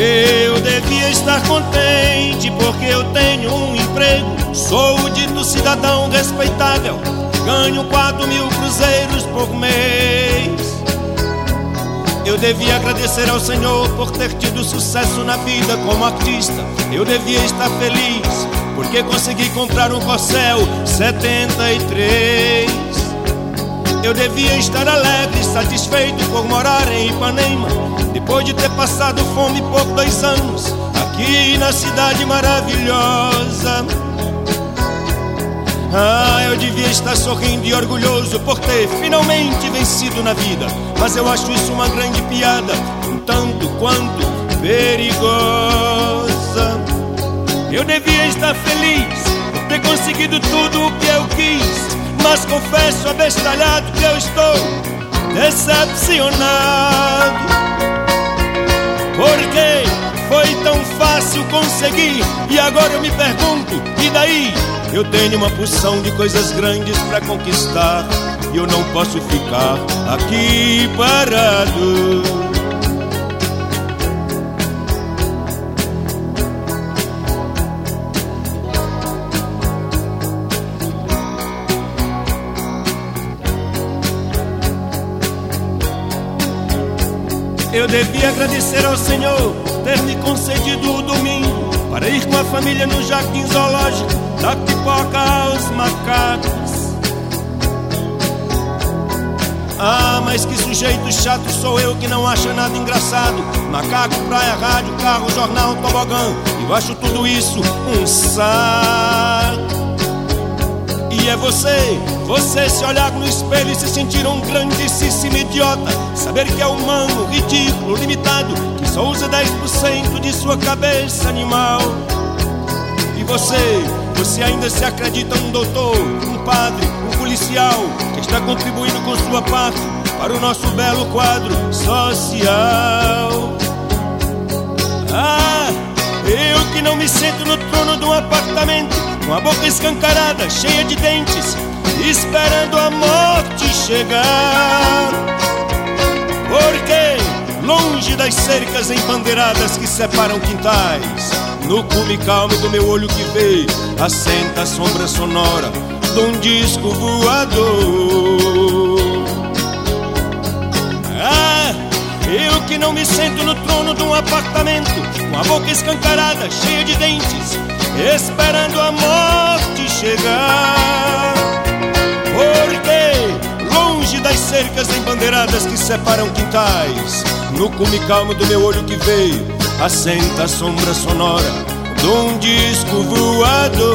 Eu devia estar contente porque eu tenho um emprego. Sou o dito cidadão respeitável, ganho 4.000 cruzeiros por mês. Eu devia agradecer ao Senhor por ter tido sucesso na vida como artista. Eu devia estar feliz porque consegui comprar um Corcel 73. Eu devia estar alegre e satisfeito por morar em Ipanema, depois de ter passado fome por 2 anos aqui na cidade maravilhosa. Eu devia estar sorrindo e orgulhoso por ter finalmente vencido na vida, mas eu acho isso uma grande piada, um tanto quanto perigosa. Eu devia estar feliz por ter conseguido tudo o que eu quis, mas confesso abestalhado que eu estou decepcionado. Porque foi tão fácil conseguir e agora eu me pergunto, e daí? Eu tenho uma porção de coisas grandes pra conquistar e eu não posso ficar aqui parado. Eu devia agradecer ao Senhor ter me concedido o domingo para ir com a família no jardim zoológico, da pipoca aos macacos. Mas que sujeito chato sou eu que não acha nada engraçado. Macaco, praia, rádio, carro, jornal, tobogã, eu acho tudo isso um saco. E é você se olhar no espelho e se sentir um grandíssimo idiota, saber que é humano, ridículo, limitado, que só usa 10% de sua cabeça animal. E você ainda se acredita um doutor, um padre, um policial, que está contribuindo com sua parte para o nosso belo quadro social. Eu que não me sento no trono de um apartamento, com a boca escancarada, cheia de dentes, esperando a morte chegar. Porque, longe das cercas embandeiradas que separam quintais, no cume calmo do meu olho que vê, assenta a sombra sonora de um disco voador. Eu que não me sento no trono de um apartamento, com a boca escancarada, cheia de dentes, esperando a morte chegar. Porque, longe das cercas embandeiradas que separam quintais, no cume calmo do meu olho que veio, assenta a sombra sonora de um disco voador.